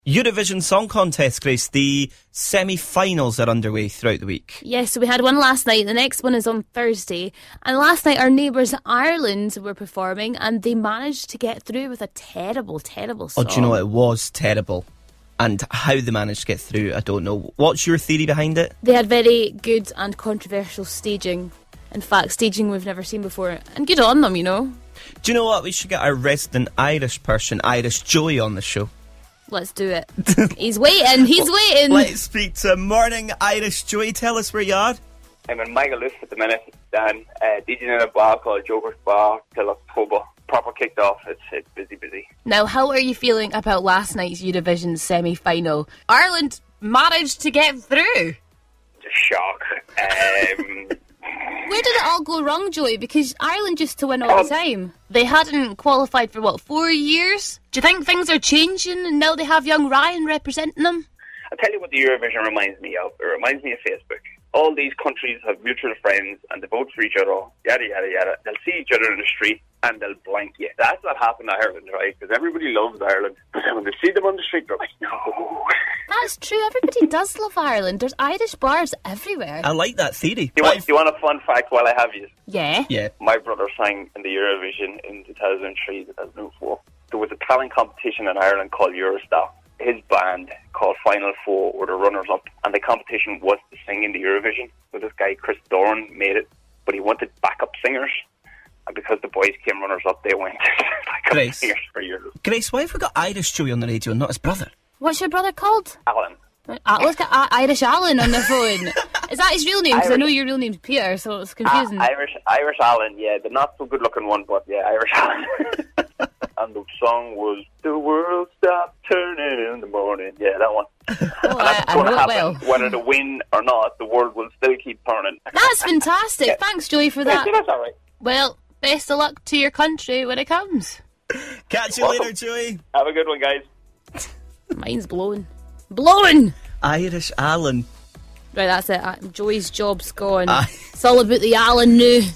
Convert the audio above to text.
Eurovision Song Contest, Grace. The semi-finals are underway throughout the week. Yes, so we had one last night. The next one is on Thursday. And last night our neighbours Ireland were performing and they managed to get through with a terrible, terrible song. Oh, do you know what? It was terrible. And how they managed to get through, I don't know. What's your theory behind it? They had very good and controversial staging. In fact, staging we've never seen before. And good on them, you know. Do you know what? We should get our resident Irish person, Irish Joey, on the show. Let's do it. He's waiting. Let's speak to Morning Irish Joey. Tell us where you are. I'm in Magaluf at the minute, Dan. DJing in a bar called Joker's Bar till October. Proper kicked off. It's busy. Now, how are you feeling about last night's Eurovision semi-final? Ireland managed to get through. Just shock. Where did it all go wrong, Joey? Because Ireland used to win all the time. They hadn't qualified for, 4 years? Do you think things are changing and now they have young Ryan representing them? I'll tell you what the Eurovision reminds me of. It reminds me of Facebook. All these countries have mutual friends and they vote for each other, yada, yada, yada. They'll see each other in the street and they'll blank you. That's what happened to Ireland, right? Because everybody loves Ireland. But then when they see them on the street, they're like, no. That's true. Everybody does love Ireland. There's Irish bars everywhere. I like that theory. You want a fun fact while I have you? Yeah. My brother sang in the Eurovision in 2003, 2004. There was a talent competition in Ireland called Eurostar. His band, called Final Four, were the runners-up, and the competition was to sing in the Eurovision. So this guy, Chris Doran, made it, but he wanted backup singers, and because the boys came runners-up, they went backup singers for Europe. Grace, why have we got Irish Joey on the radio and not his brother? What's your brother called? Alan. Let's get Irish Alan on the phone. Is that his real name? Because I know your real name's Peter, so it's confusing. Irish Alan, yeah, the not so good looking one, but yeah, Irish Alan. And the song was "The World Stopped Turning in the Morning." Yeah, that one. Oh, I know it well. Whether they win or not, the world will still keep turning. That's fantastic. Yeah. Thanks, Joey, for that. Yeah, that's all right. Well, best of luck to your country when it comes. Catch you later, Joey. Have a good one, guys. Mine's blowing. Blowing! Irish Alan. Right, that's it. Joey's job's gone. It's all about the Alan now.